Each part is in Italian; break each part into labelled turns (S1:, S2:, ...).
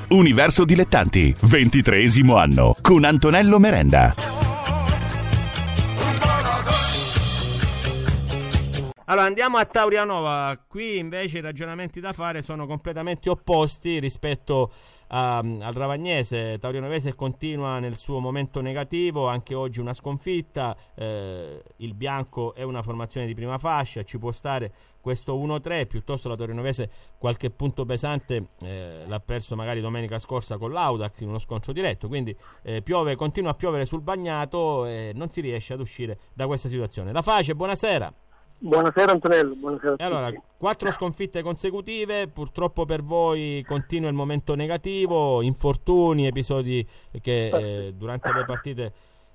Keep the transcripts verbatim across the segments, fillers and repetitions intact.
S1: Universo Dilettanti, ventitreesimo anno, con Antonello Merenda.
S2: Allora andiamo a Taurianova. Qui invece i ragionamenti da fare sono completamente opposti rispetto a, al Ravagnese. Taurianovese continua nel suo momento negativo, anche oggi una sconfitta. Eh, il bianco è una formazione di prima fascia, ci può stare questo uno tre, piuttosto la Taurianovese qualche punto pesante eh, l'ha perso magari domenica scorsa con l'Audax in uno scontro diretto, quindi eh, piove, continua a piovere sul bagnato e non si riesce ad uscire da questa situazione. La Face, buonasera.
S3: Buonasera Antonello, buonasera.
S2: E allora, quattro sconfitte consecutive, purtroppo per voi continua il momento negativo, infortuni, episodi che eh, durante le partite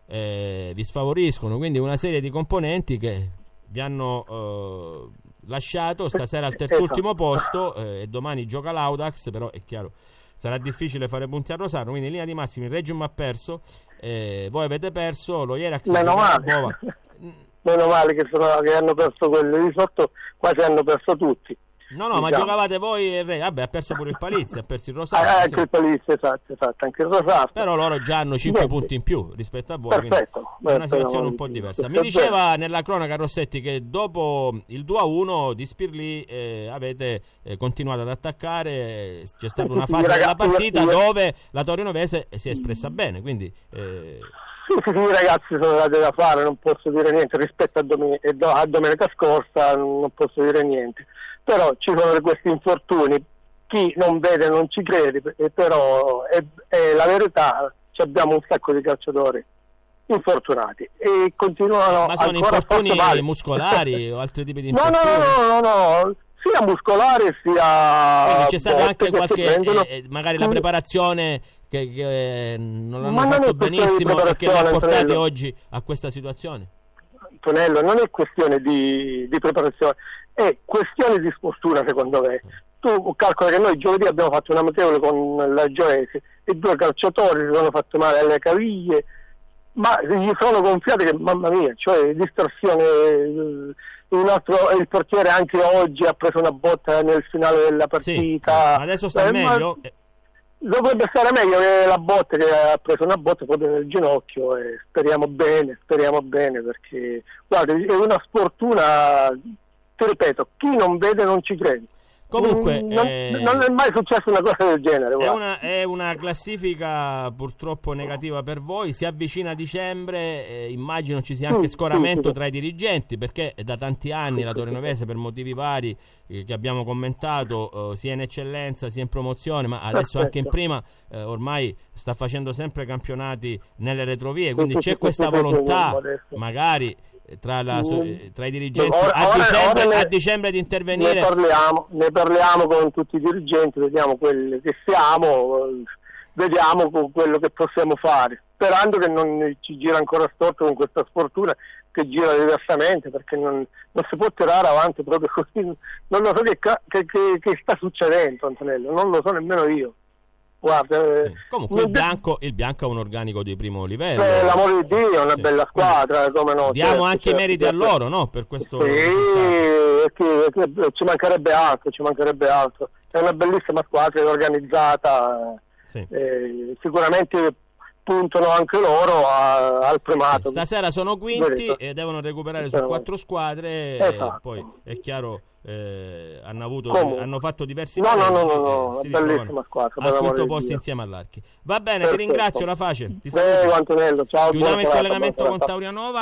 S2: eh, vi sfavoriscono, quindi una serie di componenti che vi hanno eh, lasciato stasera al terzultimo posto eh, e domani gioca l'Audax, però è chiaro sarà difficile fare punti a Rosarno, quindi in linea di massimi il Reggio ha perso, eh, voi avete perso, lo Ierax
S3: meno male. Meno male che, sono, che hanno perso quelli di sotto, quasi hanno perso tutti.
S2: No, no, diciamo. Ma giocavate voi e Re, vabbè, ha perso pure il Palizzi, ha perso il Rosario.
S3: Ah, anche sì. Il Palizzi, esatto, esatto, anche il Rosario.
S2: Però loro già hanno cinque Niente. punti in più rispetto a voi,
S3: perfetto,
S2: quindi è una situazione un po' diversa. Mi diceva nella cronaca Rossetti che dopo il due a uno di Spirlì eh, avete eh, continuato ad attaccare, c'è stata una fase della partita dove la Taurianovese si è espressa bene, quindi... Eh,
S3: Sì, sì, sì, ragazzi, sono date da fare, non posso dire niente rispetto a, domen- a domenica scorsa, non posso dire niente, però ci sono questi infortuni, chi non vede non ci crede, però è, è la verità, abbiamo un sacco di calciatori infortunati e continuano.
S2: Ma sono infortuni muscolari o altri tipi di infortuni?
S3: No, no, no, no, no. Sia muscolare sia...
S2: Quindi c'è stata anche qualche, eh, magari la preparazione che, che non l'hanno
S3: Ma
S2: fatto
S3: non
S2: benissimo e che li ha portati oggi a questa situazione?
S3: Antonello, non è questione di, di preparazione, è questione di sfortuna secondo me. Tu calcola che noi giovedì abbiamo fatto un amichevole con la Gioese e due calciatori si sono fatti male alle caviglie, ma gli sono gonfiate che mamma mia, cioè distrazione... Un altro, il portiere anche oggi ha preso una botta nel finale della partita.
S2: Sì, ma adesso sta eh, meglio?
S3: Dovrebbe stare meglio che la botta, che ha preso una botta proprio nel ginocchio e speriamo bene, speriamo bene perché guarda, è una sfortuna, ti ripeto, chi non vede non ci crede.
S2: Comunque
S3: non,
S2: eh,
S3: non è mai successa una cosa del genere.
S2: È una, è una classifica purtroppo negativa per voi. Si avvicina dicembre, eh, immagino ci sia anche
S3: sì,
S2: scoramento
S3: sì, sì.
S2: tra i dirigenti, perché da tanti anni la Taurianovese, per motivi vari eh, che abbiamo commentato, eh, sia in eccellenza sia in promozione, ma adesso
S3: Perfetto.
S2: anche in prima, eh, ormai sta facendo sempre campionati nelle retrovie, quindi c'è questa volontà magari Tra, la, tra i dirigenti
S3: ora,
S2: a,
S3: ora,
S2: dicembre,
S3: ora ne,
S2: a dicembre di intervenire.
S3: Ne parliamo, ne parliamo con tutti i dirigenti, vediamo quelli che siamo, vediamo con quello che possiamo fare, sperando che non ci gira ancora storto con questa sfortuna che gira diversamente, perché non, non si può tirare avanti proprio così. Non lo so che, che, che, che sta succedendo, Antonello, non lo so nemmeno io. Guarda,
S2: sì. Comunque il bianco, il bianco è un organico di primo livello.
S3: Per l'amore di Dio, è una
S2: sì.
S3: bella squadra, come no.
S2: Diamo
S3: certo,
S2: anche
S3: certo,
S2: i meriti
S3: certo.
S2: a loro, no? Per questo.
S3: Sì, che, che, ci mancherebbe altro, ci mancherebbe altro. È una bellissima squadra, è organizzata,
S2: sì.
S3: eh, sicuramente puntano anche loro a, al primato.
S2: Sì. Stasera sono quinti e devono recuperare su quattro squadre.
S3: Esatto.
S2: E poi è chiaro. Eh, hanno, avuto, hanno fatto diversi
S3: no,
S2: pareggi,
S3: no, no, no, no,
S2: si
S3: bellissima squadra
S2: al quinto posto insieme all'Archi. Va bene,
S3: Perfetto.
S2: Ti ringrazio, La Face. Ti
S3: Prego, Antonello, ciao.
S2: Chiudiamo il
S3: serata,
S2: collegamento con
S3: serata.
S2: Taurianova.